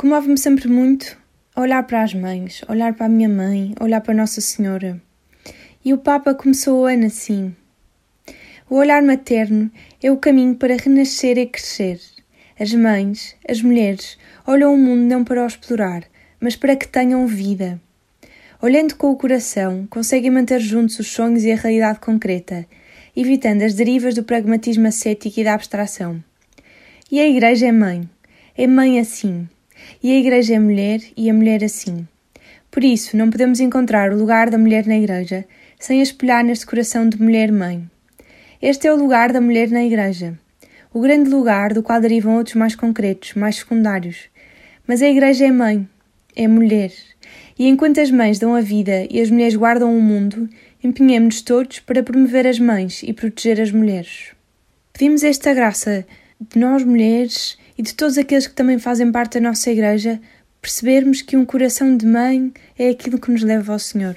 comove-me sempre muito olhar para as mães, olhar para a minha mãe, olhar para Nossa Senhora. E o Papa começou o ano assim. O olhar materno é o caminho para renascer e crescer. As mães, as mulheres, olham o mundo não para o explorar, mas para que tenham vida. Olhando com o coração, conseguem manter juntos os sonhos e a realidade concreta, evitando as derivas do pragmatismo ascético e da abstração. E a Igreja é mãe assim. E a Igreja é mulher e a mulher assim. Por isso, não podemos encontrar o lugar da mulher na Igreja sem a espelhar neste coração de mulher-mãe. Este é o lugar da mulher na Igreja, o grande lugar do qual derivam outros mais concretos, mais secundários. Mas a Igreja é mãe, é mulher, e enquanto as mães dão a vida e as mulheres guardam o mundo, empenhemos-nos todos para promover as mães e proteger as mulheres. Pedimos esta graça de nós mulheres e de todos aqueles que também fazem parte da nossa Igreja, percebermos que um coração de mãe é aquilo que nos leva ao Senhor.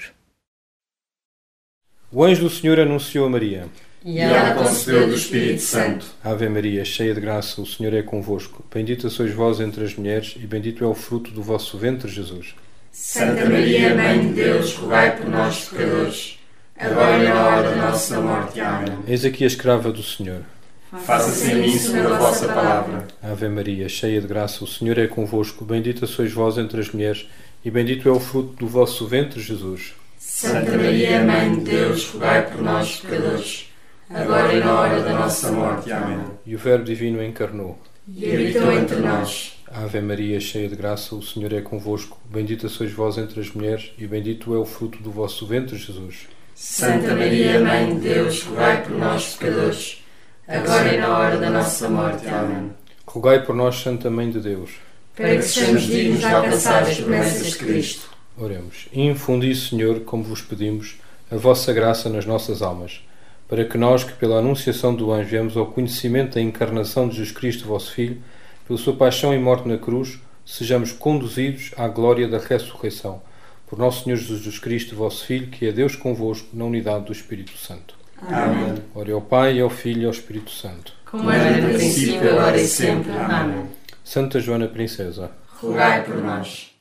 O anjo do Senhor anunciou a Maria. E ela concebeu do Espírito Santo. Ave Maria, cheia de graça, o Senhor é convosco. Bendita sois vós entre as mulheres, e bendito é o fruto do vosso ventre, Jesus. Santa Maria, Mãe de Deus, rogai por nós, pecadores, agora e na hora da nossa morte. Amém. Eis aqui a escrava do Senhor. Faça-se em mim segundo a vossa palavra. Ave Maria, cheia de graça, o Senhor é convosco. Bendita sois vós entre as mulheres, e bendito é o fruto do vosso ventre, Jesus. Santa Maria, Mãe de Deus, rogai por nós, pecadores, agora e na hora da nossa morte. Amém. E o Verbo Divino encarnou. E habitou entre nós. Ave Maria, cheia de graça, o Senhor é convosco. Bendita sois vós entre as mulheres, e bendito é o fruto do vosso ventre, Jesus. Santa Maria, Mãe de Deus, rogai por nós, pecadores, agora e na hora da nossa morte. Amém. Rogai por nós, Santa Mãe de Deus, para que sejamos dignos de alcançar as promessas de Cristo. Oremos. Infundi, Senhor, como vos pedimos, a vossa graça nas nossas almas, para que nós, que pela anunciação do anjo viemos ao conhecimento da encarnação de Jesus Cristo, vosso Filho, pela sua paixão e morte na cruz, sejamos conduzidos à glória da ressurreição. Por nosso Senhor Jesus Cristo, vosso Filho, que é Deus convosco, na unidade do Espírito Santo. Amém. Ore ao Pai, ao Filho e ao Espírito Santo. Como era no princípio, agora e sempre. Amém. Santa Joana Princesa, rogai por nós.